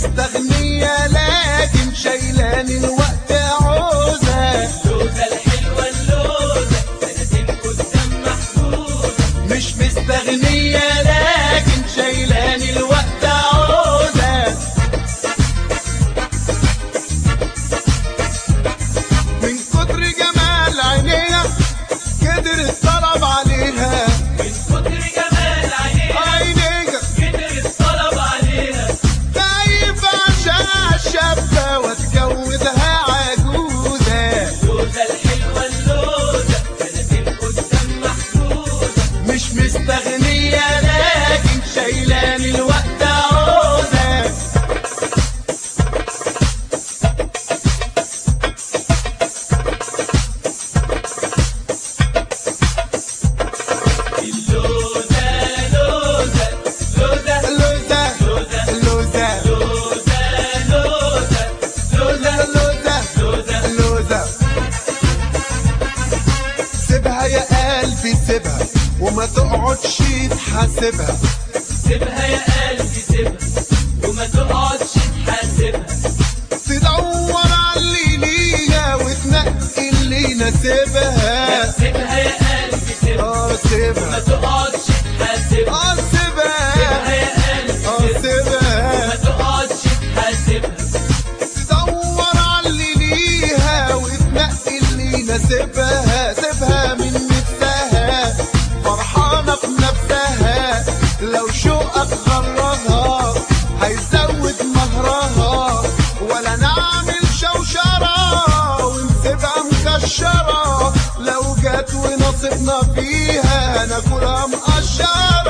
مستغنية لكن شايلاني الوقت عوزة. لوزة الحلوة اللوزة سنتين قدام محجوزة. مش مستغنية لكن شايلاني الوقت عوزة. من كتر جمال عينيها كتر الطلب عليها. من كتر جمال عينيها كتر الطلب عليها. خايف عشان شابة واتجوزها عجوزة. لوزة الحلوة اللوزة سنتين قدام محجوزة. مش مستغنية لكن شايلاني الوقت عوزة. اللوزة لوزة لوزة لوزة لوزة لوزة لوزة لوزة. سيبها يا قلبي سيبها وما تقعدش تحاسبها. سيبها يا قلبي سيبها وما تقعدش تحاسبها. تدور على اللي ليها وتنقي اللي يناسبها. سيبها يا قلبي سيبها سيبها وما تقعدش تحاسبها. سيبها سيبها يا قلبي سيبها وما تقعدش تحاسبها. تدور على اللي ليها وتنقي اللي يناسبها. سيبها من نفسها فرحانة بنفسها. لو شوقك غرها هيزود مهرها. ولا نعمل شوشرة ونسيبها مكشرة. لو جت ونصيبنا فيها ناكلها مقشرة.